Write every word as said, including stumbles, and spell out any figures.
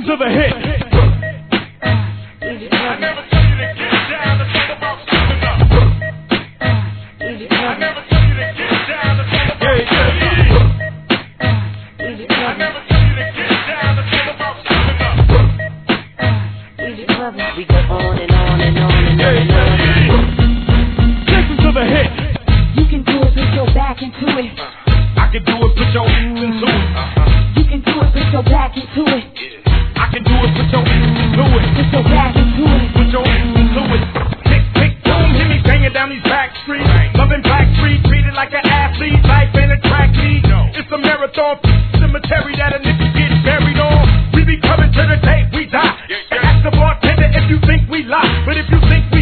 of the hit. I never tell you to get down, it's all about stepping up. I never tell you to get down, it's all about stepping up. I never tell you to get down, it's all about stepping up. We go on and on and on and on and on. Listen to the hit. You can do it, put your back into it. I can do it, put your hands into it. You can do it, put your back into it. I can do it, put your hands into it. Put your back into it. Put your hands into it. Tick, tick, boom, hear me banging down these back streets. Loving Black Street, treated like an athlete. Life ain't a track meet. It's a marathon cemetery that a nigga get buried on. We be coming to the day we die. Ask the bartender if you think we lie, but if you think we